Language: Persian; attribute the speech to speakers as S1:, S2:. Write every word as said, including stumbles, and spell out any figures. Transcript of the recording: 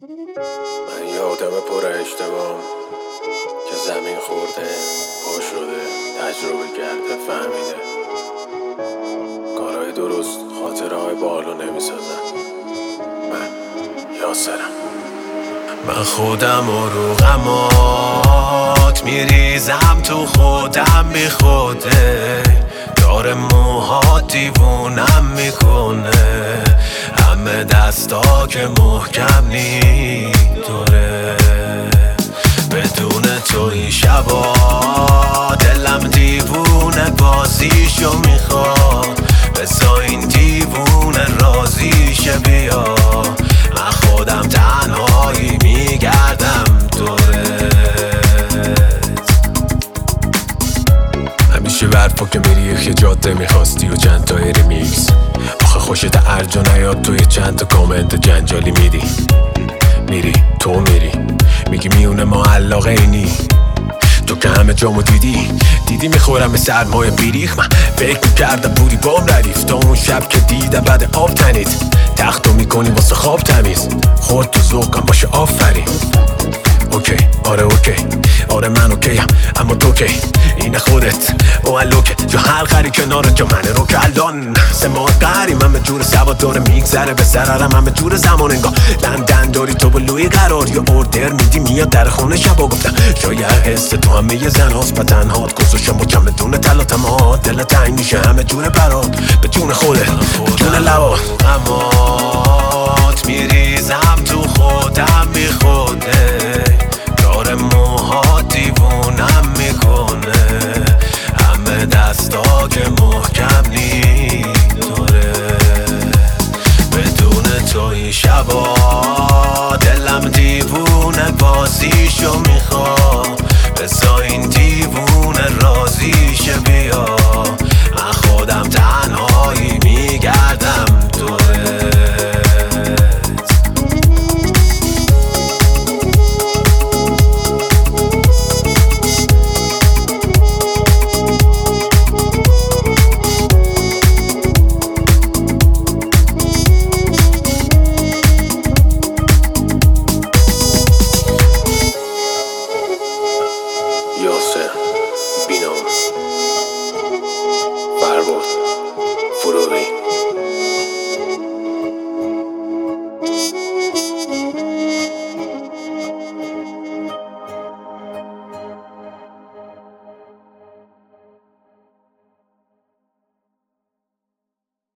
S1: من یه آدم پر اشتباهم که زمین خورده، پا شده، تجربه کرده، فهمیده کارهای درست خاطره های بالو نمیسازن. من یاسرم. من خودم و رو غمات میریزم تو خودم بی خوده، دار موهات دیوونم میکنه، همه دستا که محکم نی دوره. بدون تو این شبا دلم دیوونه بازیشو میخواد، بسا این دیوونه رازیشه بیا. من خودم تنهایی میگردم دورت، همیشه برفا که میری یه جاده میخواستی و چند تا ریمیکس. آخه خوشت ارج و نیاد توی چند تا کامنت جنجالی میدی، میری تو میری میگی میونه ما علاقه اینی. تو که همه جامو دیدی دیدی میخورم به سرمایه بیریخ. من فکر میکردم بودی بام ردیف تا اون شب که دیدم بعد آب تنید تختو میکنی واسه خواب تمیز. خورد تو ذوقم باشه آفرین. اوکی آره اوکی آره من اوکیم اما تو کی اینه خودت او الوکه جو حلقری کنارت جو منه رو که الان سه ماه قهری من به جور سواد داره میگذره به ضررم من به جور زمان انگاه لندن داری تو بلوی قرار یا اوردر میدی میاد در خونه شبا گفتم شاید حس تو همه یه زن هاست و تنهات گذاشم با کم بدون تلاتم دل تنگ میشه همه جور برات به جون خوده به جون لبات. امات میریزم تو خودم بی خوده، دار موها دیوونم میکنه، همه دستا که محکم نی. بدون تو این شبا